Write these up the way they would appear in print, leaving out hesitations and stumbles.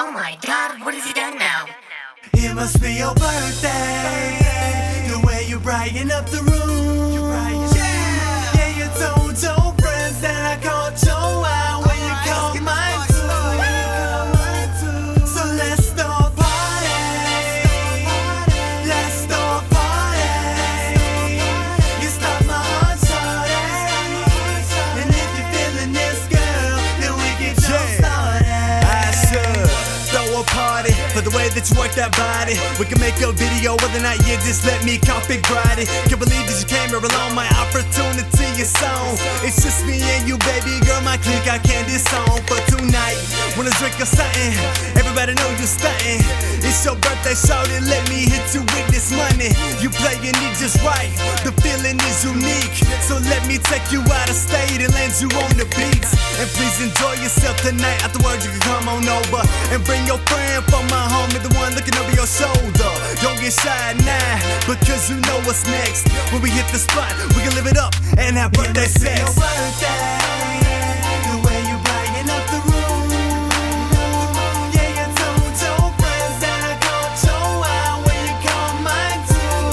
Oh my god, what has he done now? It must be your birthday. The way you brighten up the room. Yeah, you told your friends that I caught your eye when you caught mine too. So let's start party. Let's start party. You stop my heart, shawty. And if you're feeling this, girl, then we can jump started. I should throw a party for the way that you work that body. We can make a video whether or not you just let me copyright it. Can't believe that you came here alone, my opportunity is on. It's just me and you, baby girl, my clique, I can't disown. For tonight, wanna drink or something, everybody know you stuntin'. It's your birthday, shawty, let me hit you with this money. You playin' it just right, the feeling is unique. So let me take you out of state and land you on the beats. And please enjoy yourself tonight, afterwards you can come on over. And bring your friend for my homie, the one looking over your shoulder. Don't get shy now, because you know what's next. When we hit the spot, we can live it up and have birthday sex. Your birthday, the way you brighten up the room. Yeah, you told your friends that I caught your eye when you caught mine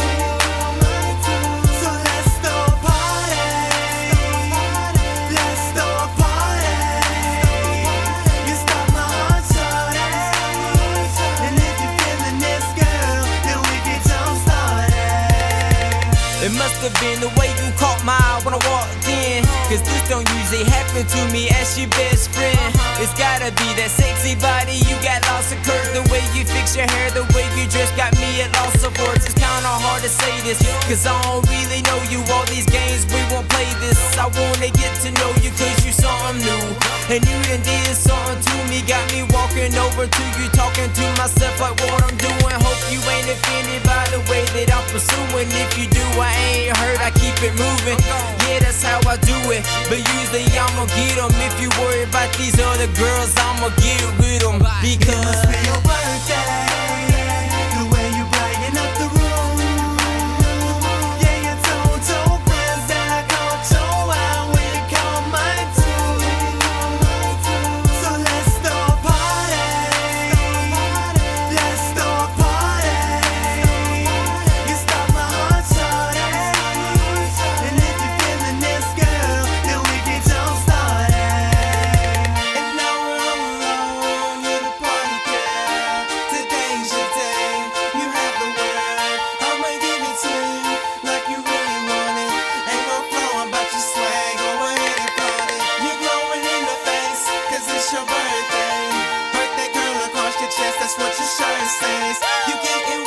too. So let's start party. Let's start party. You stop my heart, shawty. And if you're feeling this, girl, then we can jump started. It must have been the way you caught my eye when I walked in, cause this don't usually happen to me as your best friend. It's gotta be that sexy body, you got lots of curves. The way you fix your hair, the way you dress got me at loss of words. It's kinda hard to say this, cause I don't really know you. All these games, we won't play this. I wanna get to know you cause you something new. And you done did something to me, got me walking over to you, talking to myself like what I'm doing. Hope you ain't offended by the way that I'm pursuing. If you do, I ain't hurt, I keep it moving. Yeah, that's how I do it, but usually I'ma get them. If you worry about these other girls, I'ma get with them. Because It's your birthday, the way you brighten up the room. Yeah, you told your friends that I caught your eye when you caught mine too. So let's start party. Let's start party. You stop my heart, shawty. And if you're feeling this, girl, then we can jump started. And now we're all alone, you're the party girl. Today's your day, you have the word. I'ma give it to you like you really want it. Ain't no flowing about your swag, go ahead and flaunt it. You're glowing in the face, cause it's your birthday. Birthday girl across your chest, that's what your shirt says. You getting